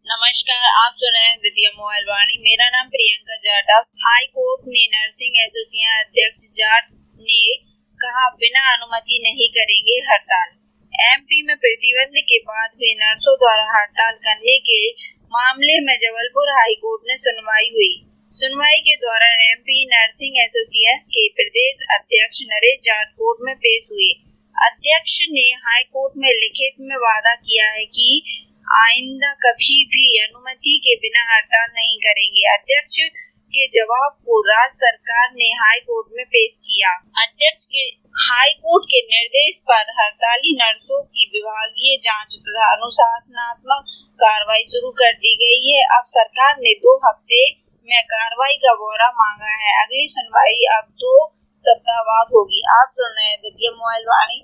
नमस्कार, आप सुन रहे हैं द्वितीय मोबाइल वाणी। मेरा नाम प्रियंका जाटव। हाई कोर्ट ने नर्सिंग एसोसिएशन अध्यक्ष जाट ने कहा, बिना अनुमति नहीं करेंगे हड़ताल। एमपी में प्रतिबंध के बाद भी नर्सों द्वारा हड़ताल करने के मामले में जबलपुर हाई कोर्ट में सुनवाई हुई। सुनवाई के दौरान एमपी नर्सिंग एसोसिएशन के प्रदेश अध्यक्ष नरेश जाट कोर्ट में पेश हुए। अध्यक्ष ने हाई कोर्ट में लिखित में वादा किया है कि आइंदा कभी भी अनुमति के बिना हड़ताल नहीं करेंगे। अध्यक्ष के जवाब को राज्य सरकार ने हाई कोर्ट में पेश किया। अध्यक्ष के हाई कोर्ट के निर्देश पर हड़ताली नर्सों की विभागीय जांच तथा अनुशासनात्मक कार्रवाई शुरू कर दी गई है। अब सरकार ने 2 हफ्ते में कार्रवाई का ब्यौरा मांगा है। अगली सुनवाई अब 2 सप्ताह बाद होगी। आप सुन रहे हैं द्वितीय मोबाइल वाणी।